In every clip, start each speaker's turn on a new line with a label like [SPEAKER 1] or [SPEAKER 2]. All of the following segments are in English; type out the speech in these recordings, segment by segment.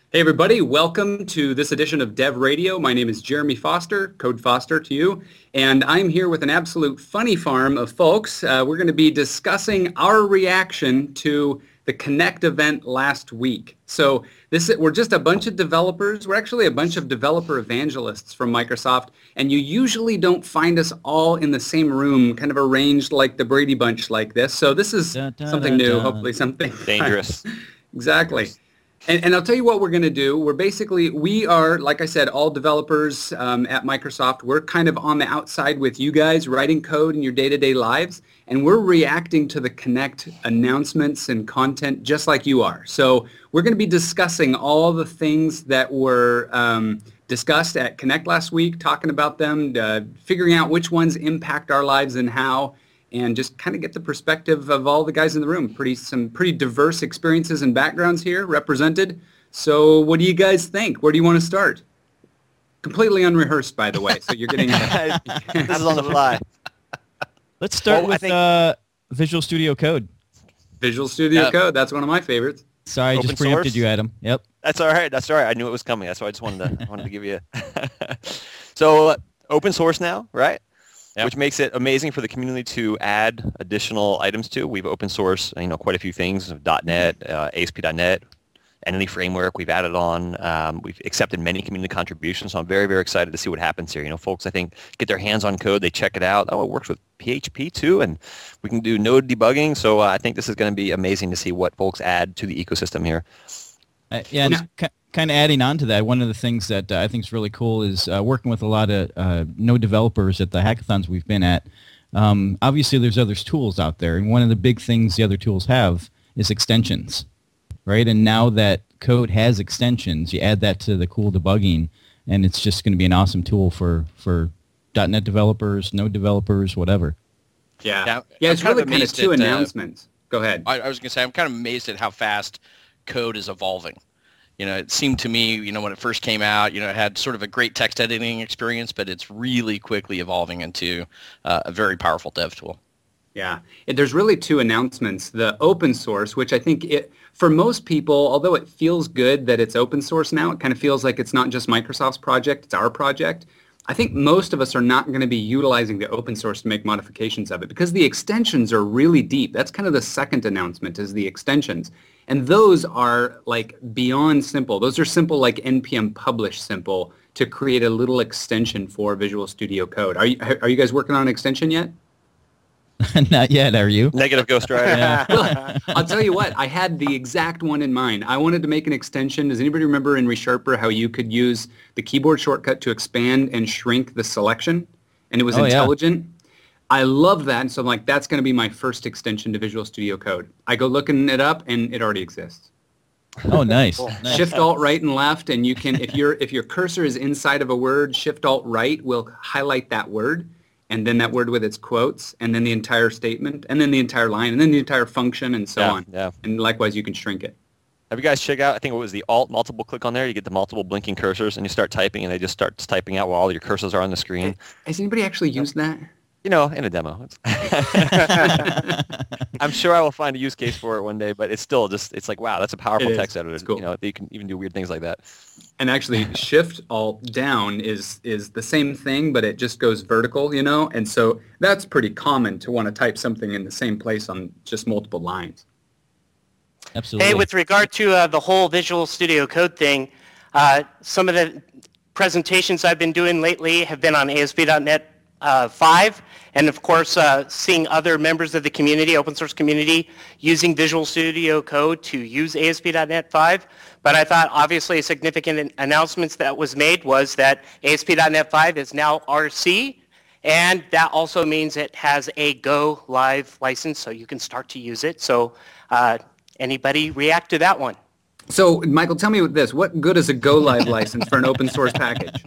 [SPEAKER 1] Hey everybody, welcome to this edition of Dev Radio. My name is Jeremy Foster, Code Foster to you, and I'm here with an absolute funny farm of folks. We're going to be discussing our reaction to the Connect event last week. So we're just a bunch of developers. We're actually a bunch of developer evangelists from Microsoft, and you usually don't find us all in the same room, kind of arranged like the Brady Bunch like this. So this is something new, hopefully something
[SPEAKER 2] dangerous.
[SPEAKER 1] Exactly.
[SPEAKER 2] Dangerous.
[SPEAKER 1] And I'll tell you what we're going to do. We are, like I said, all developers at Microsoft. We're kind of on the outside with you guys, writing code in your day-to-day lives, and we're reacting to the Connect announcements and content just like you are. So we're going to be discussing all the things that were discussed at Connect last week, talking about them, figuring out which ones impact our lives and how, and just kind of get the perspective of all the guys in the room. Some pretty diverse experiences and backgrounds here represented. So what do you guys think? Where do you want to start? Completely unrehearsed, by the way. So you're getting...
[SPEAKER 2] This is on the fly.
[SPEAKER 3] Let's start with Visual Studio Code.
[SPEAKER 1] Visual Studio Code. That's one of my favorites.
[SPEAKER 3] Sorry, I just preempted you, Adam. Yep.
[SPEAKER 2] That's all right. That's all right. I knew it was coming. That's why I just wanted to give you So open source now, right? Yep. Which makes it amazing for the community to add additional items to. We've open sourced, quite a few things, .NET, ASP.NET, Entity Framework we've added on. We've accepted many community contributions, so I'm very, very excited to see what happens here. Folks, I think, get their hands on code, they check it out. Oh, it works with PHP too, and we can do node debugging, so I think this is going to be amazing to see what folks add to the ecosystem here.
[SPEAKER 3] Kind of adding on to that, one of the things that I think is really cool is working with a lot of Node developers at the hackathons we've been at. Obviously, there's other tools out there, and one of the big things the other tools have is extensions, right? And now that code has extensions, you add that to the cool debugging, and it's just going to be an awesome tool for .NET developers, Node developers, whatever.
[SPEAKER 1] Yeah, it's really kind of two announcements. Go ahead.
[SPEAKER 4] I was going to say, I'm kind of amazed at how fast code is evolving. It seemed to me, when it first came out, it had sort of a great text editing experience, but it's really quickly evolving into a very powerful dev tool.
[SPEAKER 1] Yeah, there's really two announcements. The open source, which I think for most people, although it feels good that it's open source now, it kind of feels like it's not just Microsoft's project, it's our project. I think most of us are not going to be utilizing the open source to make modifications of it because the extensions are really deep. That's kind of the second announcement is the extensions. And those are like beyond simple. Those are simple like npm publish simple to create a little extension for Visual Studio Code. Are you guys working on an extension yet?
[SPEAKER 3] Not yet, are you?
[SPEAKER 2] Negative Ghost Rider.
[SPEAKER 3] Yeah.
[SPEAKER 1] Well, I'll tell you what, I had the exact one in mind. I wanted to make an extension. Does anybody remember in ReSharper how you could use the keyboard shortcut to expand and shrink the selection? And it was intelligent. Yeah. I love that, and so I'm like, that's going to be my first extension to Visual Studio Code. I go looking it up, and it already exists.
[SPEAKER 3] Oh, nice.
[SPEAKER 1] Shift Alt right and left, and you can, if your cursor is inside of a word, Shift Alt right will highlight that word, and then that word with its quotes, and then the entire statement, and then the entire line, and then the entire function, and so on.
[SPEAKER 2] Yeah.
[SPEAKER 1] And likewise, you can shrink it.
[SPEAKER 2] Have you guys checked out, I think it was the Alt multiple click on there, you get the multiple blinking cursors, and you start typing, and they just start typing out while all your cursors are on the screen.
[SPEAKER 1] Has anybody actually used that?
[SPEAKER 2] In a demo. I'm sure I will find a use case for it one day, but it's still just, it's like, wow, that's a powerful text editor.
[SPEAKER 1] It's cool.
[SPEAKER 2] You can even do weird things like that.
[SPEAKER 1] And actually, Shift Alt down is the same thing, but it just goes vertical, and so that's pretty common to want to type something in the same place on just multiple lines.
[SPEAKER 3] Absolutely.
[SPEAKER 5] Hey, with regard to the whole Visual Studio Code thing, some of the presentations I've been doing lately have been on ASP.NET 5, and of course seeing other members of the community, open source community, using Visual Studio Code to use ASP.NET 5. But I thought obviously a significant announcement that was made was that ASP.NET 5 is now RC, and that also means it has a Go Live license, so you can start to use it. So anybody react to that one?
[SPEAKER 1] So Michael, tell me this, what good is a Go Live license for an open source package?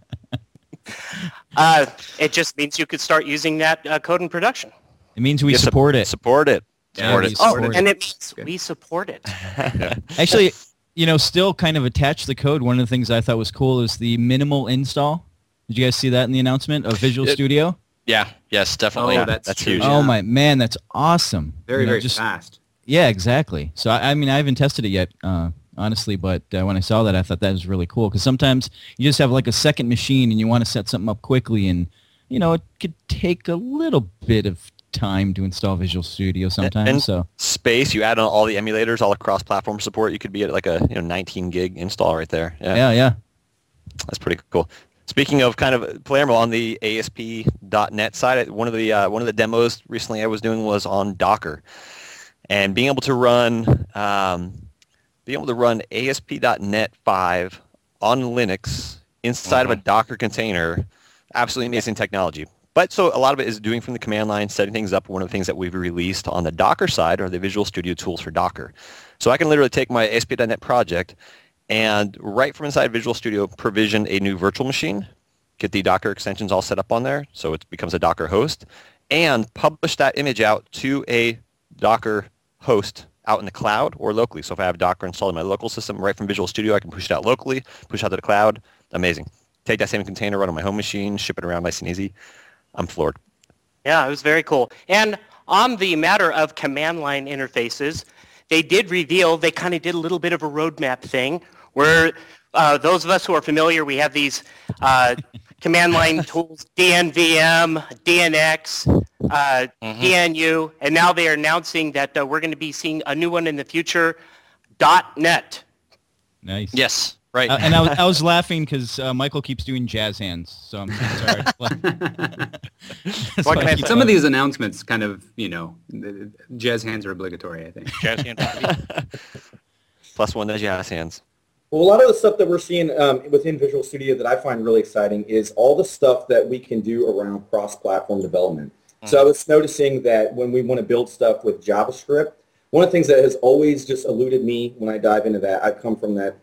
[SPEAKER 5] It just means you could start using that code in production.
[SPEAKER 3] It means we support it.
[SPEAKER 2] Support it.
[SPEAKER 1] Support it.
[SPEAKER 5] Oh, and it means we support it.
[SPEAKER 3] Actually, still kind of attached to the code, one of the things I thought was cool is the minimal install. Did you guys see that in the announcement of Visual Studio?
[SPEAKER 4] Yeah, yes, definitely.
[SPEAKER 1] Oh, that's
[SPEAKER 2] huge.
[SPEAKER 3] Oh, my man, that's awesome.
[SPEAKER 1] Very fast.
[SPEAKER 3] Yeah, exactly. So, I haven't tested it yet, honestly, but when I saw that, I thought that was really cool because sometimes you just have like a second machine and you want to set something up quickly, and it could take a little bit of time to install Visual Studio sometimes.
[SPEAKER 2] And
[SPEAKER 3] so
[SPEAKER 2] space, you add on all the emulators, all across platform support, you could be at like a 19 gig install right there.
[SPEAKER 3] Yeah.
[SPEAKER 2] That's pretty cool. Speaking of kind of Palermo, on the ASP.NET side, one of the demos recently I was doing was on Docker, and being able to run ASP.NET 5 on Linux inside of a Docker container, absolutely amazing technology. But so a lot of it is doing from the command line, setting things up. One of the things that we've released on the Docker side are the Visual Studio tools for Docker. So I can literally take my ASP.NET project and right from inside Visual Studio provision a new virtual machine, get the Docker extensions all set up on there so it becomes a Docker host, and publish that image out to a Docker host out in the cloud or locally. So if I have Docker installed in my local system right from Visual Studio, I can push it out locally, push out to the cloud. Amazing. Take that same container, run on my home machine, ship it around nice and easy. I'm floored.
[SPEAKER 5] Yeah, it was very cool. And on the matter of command line interfaces, they did reveal, they kind of did a little bit of a roadmap thing where those of us who are familiar, we have these command line tools, DNVM, DNX, DNU, and now they are announcing that we're going to be seeing a new one in the future, .NET.
[SPEAKER 3] Nice.
[SPEAKER 4] Yes, right.
[SPEAKER 3] And I was laughing because Michael keeps doing jazz hands, so I'm sorry.
[SPEAKER 1] Some of these announcements kind of, jazz hands are obligatory, I think.
[SPEAKER 4] Jazz hands.
[SPEAKER 2] Plus one, jazz hands.
[SPEAKER 6] Well, a lot of the stuff that we're seeing within Visual Studio that I find really exciting is all the stuff that we can do around cross-platform development. So I was noticing that when we want to build stuff with JavaScript, one of the things that has always just eluded me when I dive into that, I come from that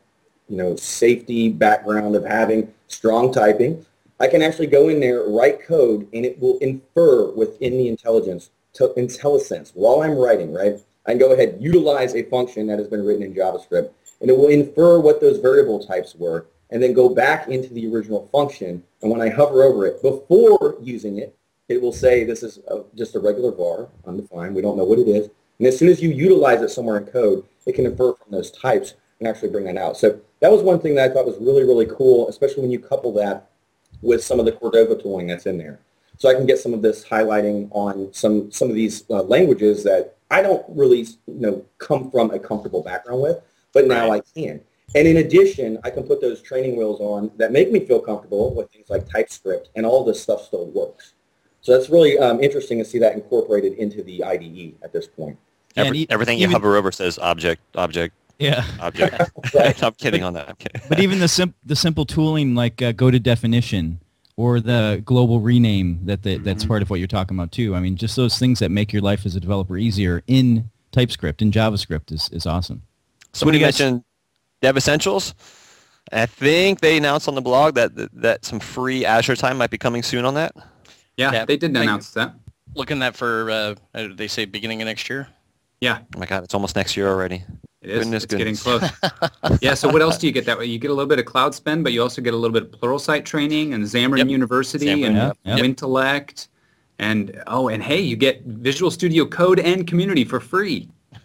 [SPEAKER 6] safety background of having strong typing. I can actually go in there, write code, and it will infer within the IntelliSense while I'm writing, right? I can go ahead and utilize a function that has been written in JavaScript, and it will infer what those variable types were, and then go back into the original function. And when I hover over it, before using it, it will say this is just a regular var, undefined. We don't know what it is. And as soon as you utilize it somewhere in code, it can infer from those types and actually bring that out. So that was one thing that I thought was really, really cool, especially when you couple that with some of the Cordova tooling that's in there. So I can get some of this highlighting on some of these languages that I don't really come from a comfortable background with, but now I can. And in addition, I can put those training wheels on that make me feel comfortable with things like TypeScript, and all this stuff still works. So that's really interesting to see that incorporated into the IDE at this point.
[SPEAKER 2] Everything you hover over says object.
[SPEAKER 3] Yeah.
[SPEAKER 2] Object. Right. I'm kidding on that. I'm kidding.
[SPEAKER 3] But even the simple tooling like go to definition or the global rename that's part of what you're talking about too. I mean, just those things that make your life as a developer easier in TypeScript and JavaScript is awesome.
[SPEAKER 2] Somebody mentioned Dev Essentials. I think they announced on the blog that some free Azure time might be coming soon on that.
[SPEAKER 1] Yeah, they did announce that.
[SPEAKER 4] Looking at for, they say beginning of next year?
[SPEAKER 1] Yeah.
[SPEAKER 2] Oh my God, it's almost next year already.
[SPEAKER 1] It is. It's getting close. Yeah, so what else do you get that way? You get a little bit of Cloud Spend, but you also get a little bit of Pluralsight training and Xamarin University and Wintellect. And hey, you get Visual Studio Code and Community for free.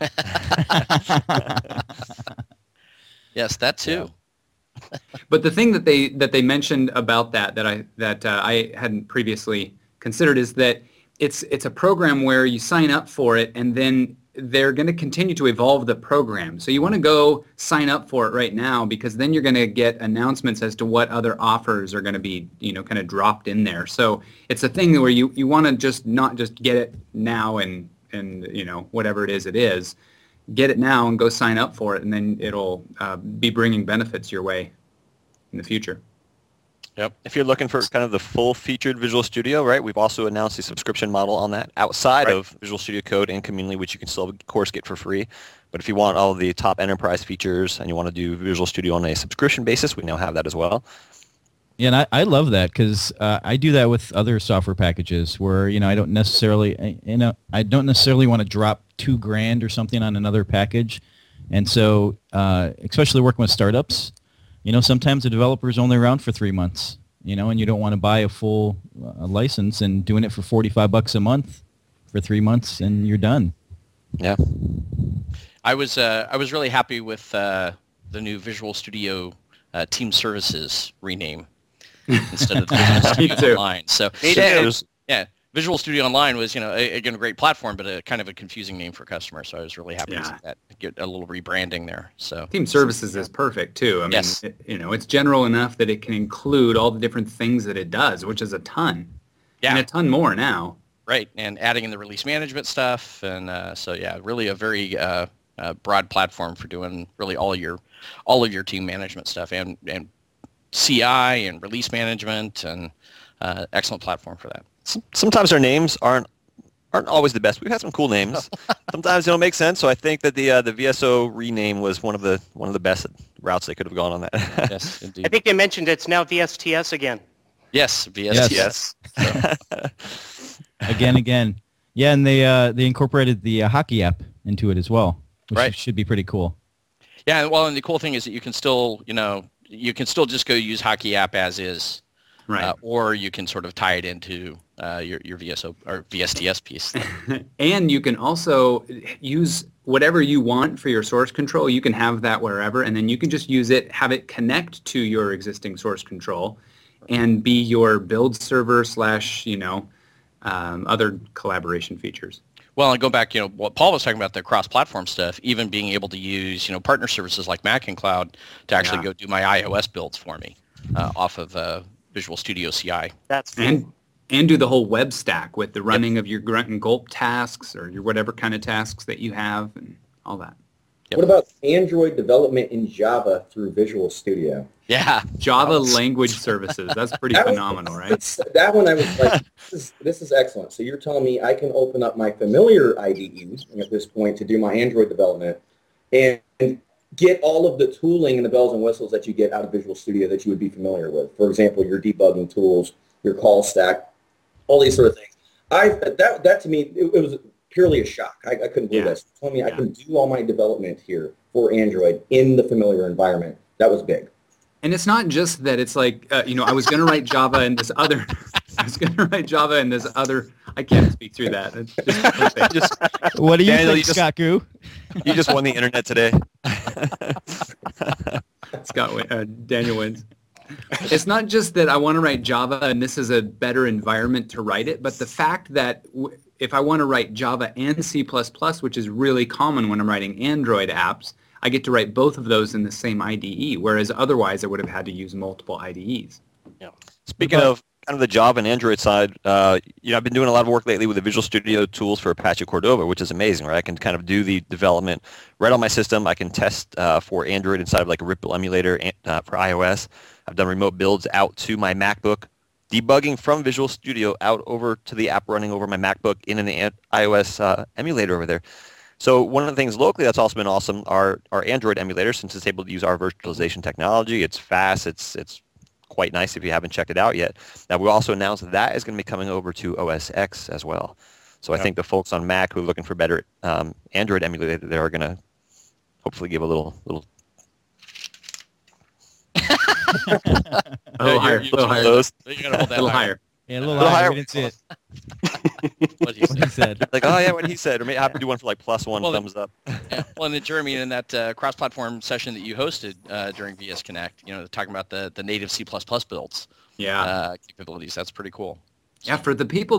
[SPEAKER 4] Yes, that too.
[SPEAKER 1] Yeah. But the thing that they mentioned about that I hadn't previously considered is that it's a program where you sign up for it and then they're going to continue to evolve the program. So you want to go sign up for it right now because then you're going to get announcements as to what other offers are going to be, kind of dropped in there. So it's a thing where you want to just not just get it now and whatever it is. Get it now and go sign up for it, and then it'll be bringing benefits your way in the future.
[SPEAKER 2] Yep. If you're looking for kind of the full-featured Visual Studio, right, we've also announced a subscription model on that outside of Visual Studio Code and Community, which you can still, of course, get for free. But if you want all the top enterprise features and you want to do Visual Studio on a subscription basis, we now have that as well.
[SPEAKER 3] Yeah, and I love that because I do that with other software packages where I don't necessarily want to drop $2,000 or something on another package, and so especially working with startups, sometimes the developer is only around for 3 months, and you don't want to buy a full license and doing it for $45 a month for 3 months and you're done.
[SPEAKER 2] Yeah,
[SPEAKER 4] I was really happy with the new Visual Studio Team Services rename instead of the Visual Studio Online. So yeah, Visual Studio Online was, again, a great platform, but a kind of a confusing name for customers. So I was really happy to see that get a little rebranding there. So
[SPEAKER 1] Team Services is perfect too. I mean, it's general enough that it can include all the different things that it does, which is a ton. Yeah. And a ton more now.
[SPEAKER 4] Right, and adding in the release management stuff, and really a very broad platform for doing really all of your team management stuff, and CI and release management, and excellent platform for that.
[SPEAKER 2] Sometimes our names aren't always the best. We've had some cool names. Sometimes they don't make sense. So I think that the VSO rename was one of the best routes they could have gone on that.
[SPEAKER 4] Yes, indeed.
[SPEAKER 5] I think they mentioned it's now VSTS again.
[SPEAKER 4] Yes, VSTS.
[SPEAKER 3] Yes. Again. Yeah, and they incorporated the hockey app into it as well, which should be pretty cool.
[SPEAKER 4] Yeah, well, and the cool thing is that you can still just go use hockey app as is,
[SPEAKER 1] right?
[SPEAKER 4] Or you can sort of tie it into your VSO or VSTS piece.
[SPEAKER 1] And you can also use whatever you want for your source control. You can have that wherever, and then you can just use it, have it connect to your existing source control, and be your build server / other collaboration features.
[SPEAKER 4] Well, and go back, what Paul was talking about, the cross-platform stuff, even being able to use, partner services like Mac and Cloud to actually go do my iOS builds for me off of Visual Studio CI.
[SPEAKER 5] That's
[SPEAKER 1] and do the whole web stack with the running of your grunt and gulp tasks or your whatever kind of tasks that you have and all that.
[SPEAKER 6] What about Android development in Java through Visual Studio?
[SPEAKER 4] Yeah.
[SPEAKER 1] Java language services. That's pretty phenomenal, right?
[SPEAKER 6] That one I was like, this is excellent. So you're telling me I can open up my familiar IDE at this point to do my Android development and get all of the tooling and the bells and whistles that you get out of Visual Studio that you would be familiar with. For example, your debugging tools, your call stack, all these sort of things. That to me, it was purely a shock. I couldn't believe that. So telling me I can do all my development here for Android in the familiar environment. That was big.
[SPEAKER 1] And it's not just that it's like, I was going to write Java in this other, I can't speak through that. It's just
[SPEAKER 3] what do you
[SPEAKER 2] Daniel,
[SPEAKER 3] think, Scott Goo?
[SPEAKER 2] You just won the internet today.
[SPEAKER 1] Daniel wins. It's not just that I want to write Java and this is a better environment to write it, but the fact that if I want to write Java and C++, which is really common when I'm writing Android apps, I get to write both of those in the same IDE, whereas otherwise I would have had to use multiple IDEs.
[SPEAKER 2] Yeah. Speaking of kind of the Java and Android side, I've been doing a lot of work lately with the Visual Studio tools for Apache Cordova, which is amazing, right? I can kind of do the development right on my system. I can test for Android inside of like a Ripple emulator for iOS. I've done remote builds out to my MacBook, debugging from Visual Studio out over to the app running over my MacBook in the iOS emulator over there. So one of the things locally that's also been awesome are our Android emulators, since it's able to use our virtualization technology. It's fast. It's quite nice if you haven't checked it out yet. Now, we also announced that is going to be coming over to OS X as well. So I think the folks on Mac who are looking for better Android emulator, they are going to hopefully give a little
[SPEAKER 1] a little higher.
[SPEAKER 4] You gotta hold that
[SPEAKER 1] a little higher.
[SPEAKER 3] Yeah, a little higher. We didn't see it.
[SPEAKER 4] What he
[SPEAKER 3] said.
[SPEAKER 2] Like, what he said. Or maybe I have to do one for like +1 thumbs up.
[SPEAKER 4] Well, and then Jeremy, in that cross-platform session that you hosted during VS Connect, talking about the native C++ builds, capabilities. That's pretty cool.
[SPEAKER 1] Yeah, for the people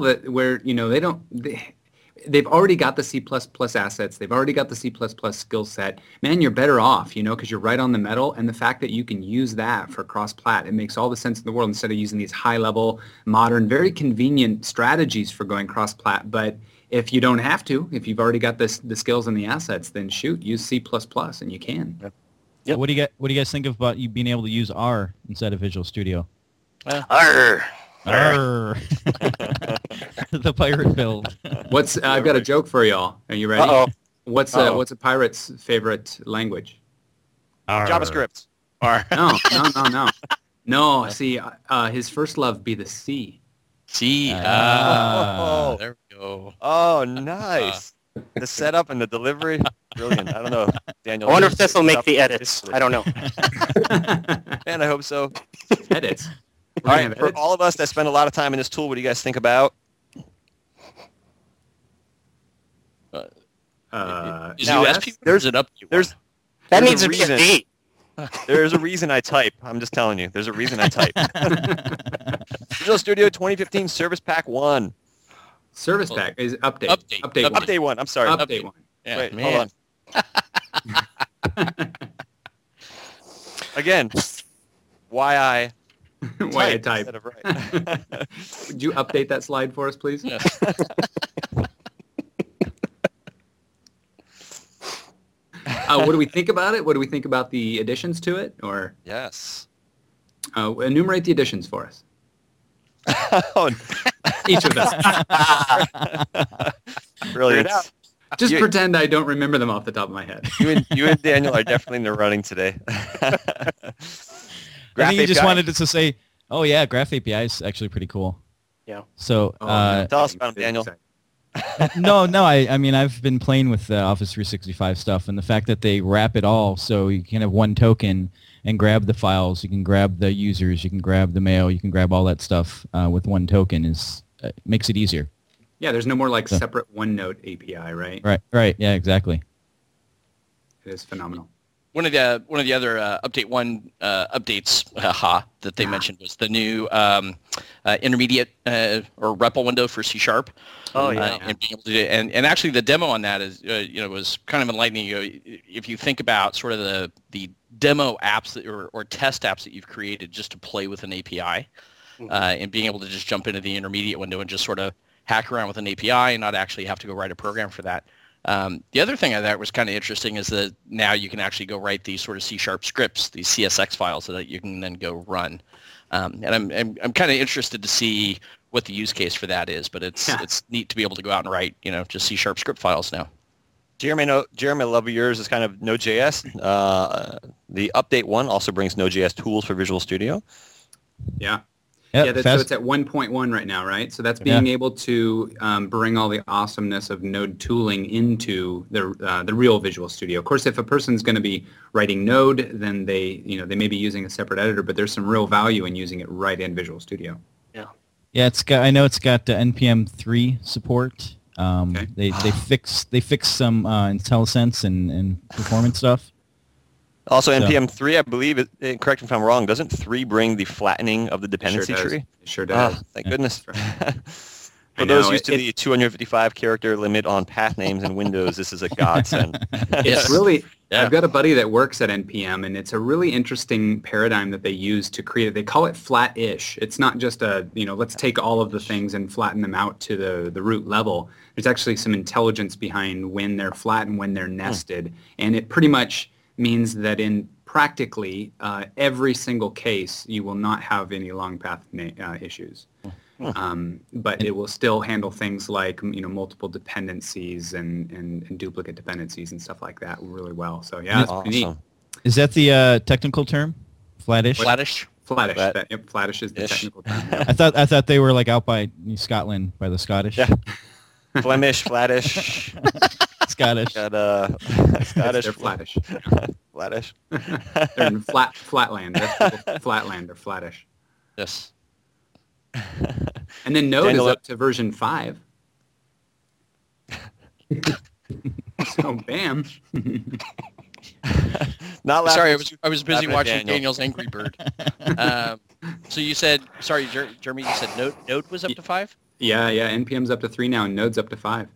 [SPEAKER 1] they've already got the C++ assets. They've already got the C++ skill set. Man, you're better off, because you're right on the metal. And the fact that you can use that for cross-plat, it makes all the sense in the world instead of using these high-level, modern, very convenient strategies for going cross-plat. But if you don't have to, if you've already got the skills and the assets, then shoot, use C++ and you can.
[SPEAKER 3] Yep. So what do you guys think about you being able to use R instead of Visual Studio?
[SPEAKER 5] Arr.
[SPEAKER 3] Arr. The pirate build.
[SPEAKER 1] I've got a joke for y'all. Are you ready?
[SPEAKER 5] Uh-oh.
[SPEAKER 1] What's a pirate's favorite language?
[SPEAKER 3] Arr.
[SPEAKER 2] JavaScript.
[SPEAKER 1] No. No, see, his first love be the sea.
[SPEAKER 4] See, there we go.
[SPEAKER 2] Oh, nice. The setup and the delivery, brilliant. I don't know, Daniel.
[SPEAKER 5] I wonder if this will make the edits. I don't know.
[SPEAKER 2] Man, I hope so.
[SPEAKER 1] Edits.
[SPEAKER 2] All right, for all of us that spend a lot of time in this tool, what do you guys think about?
[SPEAKER 4] Is it USP or is it up?
[SPEAKER 2] That
[SPEAKER 5] needs to be a D.
[SPEAKER 2] There's a reason I type. I'm just telling you. There's a reason I type. Visual Studio 2015 Service Pack 1.
[SPEAKER 1] Service Pack is update.
[SPEAKER 2] Update 1. I'm sorry.
[SPEAKER 1] Update 1.
[SPEAKER 4] Yeah,
[SPEAKER 2] Wait,
[SPEAKER 4] man.
[SPEAKER 2] hold on. Again, why I
[SPEAKER 1] type.
[SPEAKER 2] instead of right.
[SPEAKER 1] Would you update that slide for us, please?
[SPEAKER 4] Yeah.
[SPEAKER 1] What do we think about it? What do we think about the additions to it? Or
[SPEAKER 2] Yes.
[SPEAKER 1] enumerate the additions for us.
[SPEAKER 2] Oh,
[SPEAKER 1] Each of us.
[SPEAKER 2] brilliant.
[SPEAKER 1] Just
[SPEAKER 2] You-
[SPEAKER 1] pretend I don't remember them off the top of my head.
[SPEAKER 2] You and Daniel are definitely in the running today.
[SPEAKER 3] I think you just
[SPEAKER 2] API.
[SPEAKER 3] wanted to say, oh yeah, Graph API is actually pretty cool.
[SPEAKER 5] Yeah.
[SPEAKER 3] So
[SPEAKER 2] Tell us about them, Daniel.
[SPEAKER 3] no, I mean, I've been playing with the Office 365 stuff, and the fact that they wrap it all so you can have one token and grab the files, you can grab the users, you can grab the mail, you can grab all that stuff with one token makes it easier.
[SPEAKER 1] Yeah, there's no more like separate OneNote API, right?
[SPEAKER 3] Right, yeah, exactly.
[SPEAKER 1] It is phenomenal.
[SPEAKER 4] One of the other update 1 updates that they mentioned was the new intermediate or REPL window for C#.
[SPEAKER 5] Oh, yeah.
[SPEAKER 4] And being able to do, and actually the demo on that is was kind of enlightening. If you think about sort of the demo apps or test apps that you've created just to play with an API, and being able to just jump into the intermediate window and just sort of hack around with an API and not actually have to go write a program for that. The other thing I thought was kind of interesting is that now you can actually go write these sort of C# scripts, these CSX files that you can then go run. And I'm kind of interested to see what the use case for that is, but it's neat to be able to go out and write just C# script files now.
[SPEAKER 2] Jeremy, I love yours is kind of Node.js. The update 1 also brings Node.js tools for Visual Studio.
[SPEAKER 1] Yeah.
[SPEAKER 3] Yep,
[SPEAKER 1] So it's at 1.1 right now, right? So that's being able to bring all the awesomeness of Node tooling into the real Visual Studio. Of course, if a person's going to be writing Node, then they may be using a separate editor, but there's some real value in using it right in Visual Studio.
[SPEAKER 3] Yeah, I know it's got NPM 3 support.
[SPEAKER 1] Okay.
[SPEAKER 3] They fix some IntelliSense and performance stuff.
[SPEAKER 2] Also, NPM 3, I believe, correct me if I'm wrong, doesn't 3 bring the flattening of the dependency tree?
[SPEAKER 1] It sure does.
[SPEAKER 2] Oh, thank goodness.
[SPEAKER 1] I
[SPEAKER 2] For those
[SPEAKER 1] know,
[SPEAKER 2] used to the 255 character limit on path names in Windows, this is a godsend.
[SPEAKER 1] It's really,
[SPEAKER 4] Yeah.
[SPEAKER 1] I've got a buddy that works at NPM, and it's a really interesting paradigm that they use to create it. They call it flat-ish. It's not just let's take all of the things and flatten them out to the root level. There's actually some intelligence behind when they're flat and when they're nested, and it pretty much means that in practically every single case, you will not have any long path issues. But it will still handle things like multiple dependencies and duplicate dependencies and stuff like that really well. So yeah, it's pretty neat.
[SPEAKER 2] Awesome.
[SPEAKER 3] Is that the technical term? Flattish?
[SPEAKER 4] Flattish.
[SPEAKER 1] Flattish.
[SPEAKER 2] Flat-
[SPEAKER 1] Flattish is the
[SPEAKER 2] ish.
[SPEAKER 1] technical term.
[SPEAKER 3] I thought they were like out by Scotland by the Scottish.
[SPEAKER 2] Yeah. Flemish, flattish,
[SPEAKER 3] Scottish.
[SPEAKER 2] got Scottish,
[SPEAKER 1] They're flattish.
[SPEAKER 2] flattish.
[SPEAKER 1] They're in flatland. They're flatland. They're flattish.
[SPEAKER 4] Yes.
[SPEAKER 1] And then Node
[SPEAKER 2] Daniel,
[SPEAKER 1] is up to version 5. So bam.
[SPEAKER 2] Not laughing.
[SPEAKER 4] Sorry, I was busy
[SPEAKER 2] Laughing at
[SPEAKER 4] watching
[SPEAKER 2] Daniel.
[SPEAKER 4] Daniel's Angry Bird. So you said, sorry, Jeremy, you said Node was up to 5?
[SPEAKER 1] Yeah. NPM's up to 3 now, and Node's up to 5.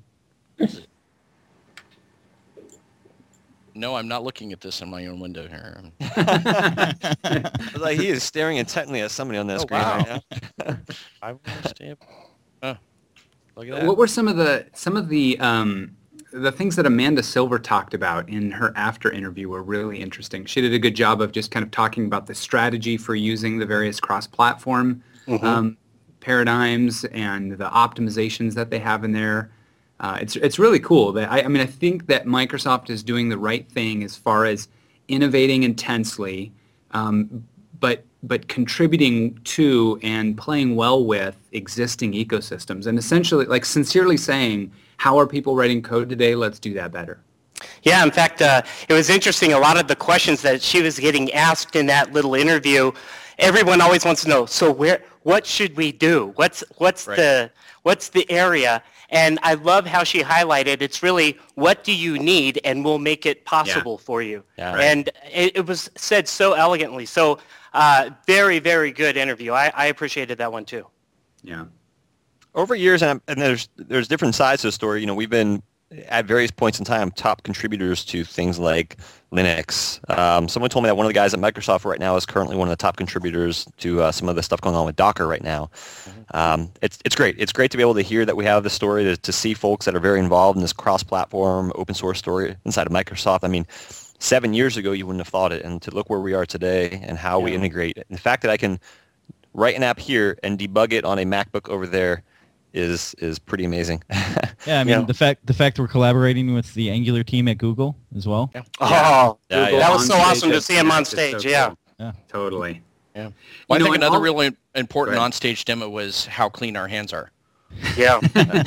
[SPEAKER 4] No, I'm not looking at this in my own window here.
[SPEAKER 2] I was like, he is staring intently at somebody on that screen
[SPEAKER 4] wow.
[SPEAKER 2] right now.
[SPEAKER 4] I understand. Oh, look at that.
[SPEAKER 1] What were some of the things that Amanda Silver talked about in her after interview were really interesting. She did a good job of just kind of talking about the strategy for using the various cross-platform paradigms and the optimizations that they have in there. It's really cool. I think that Microsoft is doing the right thing as far as innovating intensely, but contributing to and playing well with existing ecosystems, and essentially, like, sincerely saying, how are people writing code today? Let's do that better.
[SPEAKER 5] Yeah, in fact, it was interesting. A lot of the questions that she was getting asked in that little interview, everyone always wants to know, so what should we do? What's
[SPEAKER 4] Right.
[SPEAKER 5] the area? And I love how she highlighted it's really what do you need, and we'll make it possible for you.
[SPEAKER 2] Yeah.
[SPEAKER 1] Right.
[SPEAKER 5] And it was said so elegantly. So very, very good interview. I appreciated that one too.
[SPEAKER 1] Yeah.
[SPEAKER 2] Over years, and there's different sides to the story. We've been at various points in time top contributors to things like Linux. Someone told me that one of the guys at Microsoft right now is currently one of the top contributors to some of the stuff going on with Docker right now. It's great. It's great to be able to hear that we have this story, to see folks that are very involved in this cross-platform open source story inside of Microsoft. I mean, 7 years ago, you wouldn't have thought it, and to look where we are today and how we integrate it. And the fact that I can write an app here and debug it on a MacBook over there is pretty amazing.
[SPEAKER 3] Yeah, I mean, the fact we're collaborating with the Angular team at Google as well.
[SPEAKER 5] Yeah. Oh,
[SPEAKER 2] Yeah,
[SPEAKER 5] that was so
[SPEAKER 1] On
[SPEAKER 5] awesome
[SPEAKER 1] stage,
[SPEAKER 5] to see him on
[SPEAKER 1] it's so
[SPEAKER 5] stage.
[SPEAKER 1] cool.
[SPEAKER 5] Yeah.
[SPEAKER 1] Totally.
[SPEAKER 4] Yeah. Well, I think
[SPEAKER 1] and
[SPEAKER 4] another
[SPEAKER 1] all-
[SPEAKER 4] really important
[SPEAKER 1] Right.
[SPEAKER 4] on-stage demo was how clean our hands are.
[SPEAKER 5] Yeah.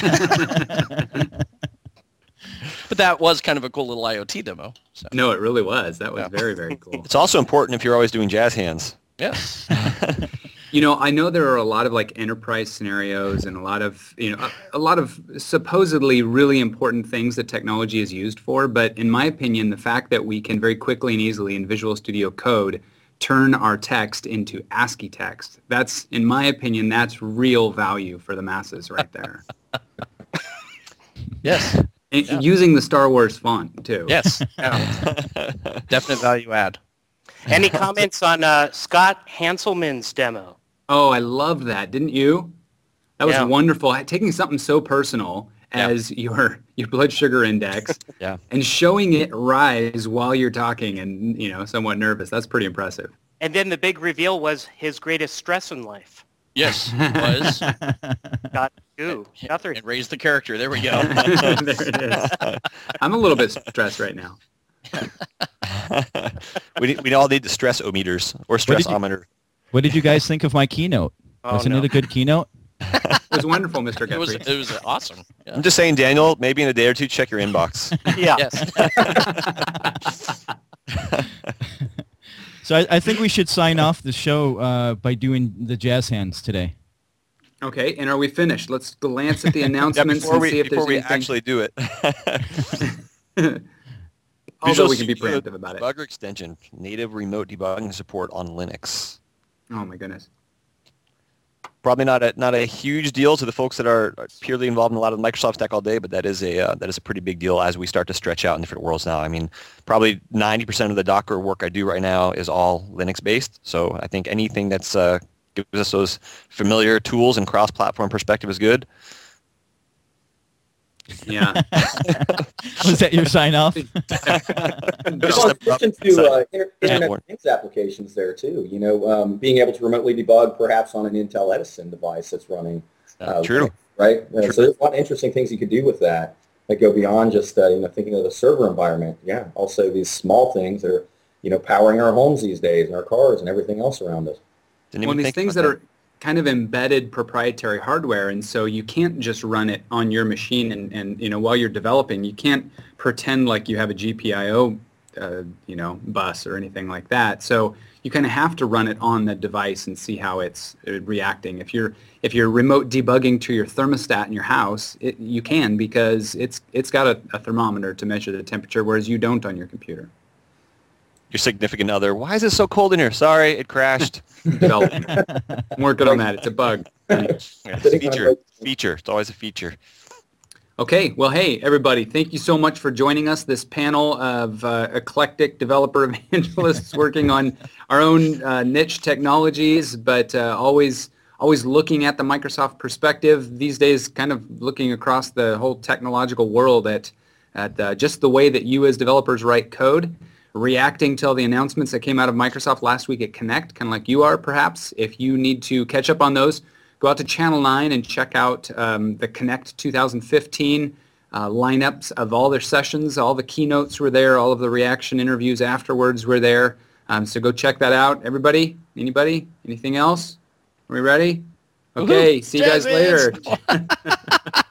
[SPEAKER 4] But that was kind of a cool little IoT demo. So.
[SPEAKER 1] No, it really was. That was very, very cool.
[SPEAKER 2] It's also important if you're always doing jazz hands.
[SPEAKER 4] Yes.
[SPEAKER 1] I know there are a lot of like enterprise scenarios and a lot of supposedly really important things that technology is used for. But in my opinion, the fact that we can very quickly and easily in Visual Studio Code turn our text into ASCII text, that's, in my opinion, that's real value for the masses right there.
[SPEAKER 4] Yes.
[SPEAKER 1] And using the Star Wars font too.
[SPEAKER 4] Yes. Definite value add.
[SPEAKER 5] Any comments on Scott Hanselman's demo?
[SPEAKER 1] Oh, I loved that. Didn't you? That was
[SPEAKER 5] Yeah.
[SPEAKER 1] wonderful. Taking something so personal as your blood sugar index
[SPEAKER 2] Yeah.
[SPEAKER 1] and showing it rise while you're talking and, somewhat nervous. That's pretty impressive.
[SPEAKER 5] And then the big reveal was his greatest stress in life.
[SPEAKER 4] Yes, it was.
[SPEAKER 5] Got Guthrie.
[SPEAKER 4] And raise the character. There we go.
[SPEAKER 1] There it is. I'm a little bit stressed right now.
[SPEAKER 2] we all need the stress-o-meters or stress-ometer.
[SPEAKER 3] What did you guys think of my keynote?
[SPEAKER 5] Oh,
[SPEAKER 3] Wasn't
[SPEAKER 5] no.
[SPEAKER 3] it a good keynote?
[SPEAKER 1] It was wonderful, Mr.
[SPEAKER 4] It was
[SPEAKER 1] Guthrie.
[SPEAKER 4] awesome. Yeah.
[SPEAKER 2] I'm just saying, Daniel, maybe in a day or two, check your inbox.
[SPEAKER 5] Yeah.
[SPEAKER 4] Yes.
[SPEAKER 3] So I think we should sign off the show by doing the jazz hands today.
[SPEAKER 1] Okay, and are we finished? Let's glance at the
[SPEAKER 2] Yeah,
[SPEAKER 1] announcements and see if
[SPEAKER 2] before
[SPEAKER 1] there's
[SPEAKER 2] we
[SPEAKER 1] anything.
[SPEAKER 2] actually do it.
[SPEAKER 1] Although we can be
[SPEAKER 2] Studio
[SPEAKER 1] preemptive about it.
[SPEAKER 2] Debugger extension, native remote debugging support on Linux.
[SPEAKER 1] Oh my goodness.
[SPEAKER 2] Probably not a huge deal to the folks that are purely involved in a lot of the Microsoft stack all day, but that is a pretty big deal as we start to stretch out in different worlds now. I mean, probably 90% of the Docker work I do right now is all Linux based. So I think anything that's gives us those familiar tools and cross-platform perspective is good.
[SPEAKER 1] Yeah.
[SPEAKER 3] Was that your sign off?
[SPEAKER 6] There's
[SPEAKER 2] No.
[SPEAKER 6] an addition to Internet of Things applications there too. Being able to remotely debug perhaps on an Intel Edison device that's running.
[SPEAKER 2] True.
[SPEAKER 6] Linux, right? So there's a lot of interesting things you could do with that go beyond just thinking of the server environment. Yeah. Also these small things that are powering our homes these days and our cars and everything else around us.
[SPEAKER 2] Didn't
[SPEAKER 1] Well,
[SPEAKER 2] even
[SPEAKER 1] these
[SPEAKER 2] think
[SPEAKER 1] things
[SPEAKER 2] about
[SPEAKER 1] that are kind of embedded proprietary hardware, and so you can't just run it on your machine and while you're developing, you can't pretend like you have a GPIO bus or anything like that. So you kind of have to run it on the device and see how it's reacting. If you're remote debugging to your thermostat in your house, you can, because it's got a thermometer to measure the temperature, whereas you don't on your computer.
[SPEAKER 2] your significant other, why is it so cold in here? Sorry, it crashed.
[SPEAKER 1] Developing. I'm working on that. It's a bug.
[SPEAKER 2] Feature. It's always a feature.
[SPEAKER 1] Okay, well, hey, everybody, thank you so much for joining us, this panel of eclectic developer evangelists working on our own niche technologies, but always looking at the Microsoft perspective, these days kind of looking across the whole technological world at just the way that you as developers write code, reacting to all the announcements that came out of Microsoft last week at Connect, kind of like you are, perhaps. If you need to catch up on those, go out to Channel 9 and check out the Connect 2015 lineups of all their sessions. All the keynotes were there. All of the reaction interviews afterwards were there. So go check that out. Everybody? Anybody? Anything else? Are we ready? Okay, see you guys later.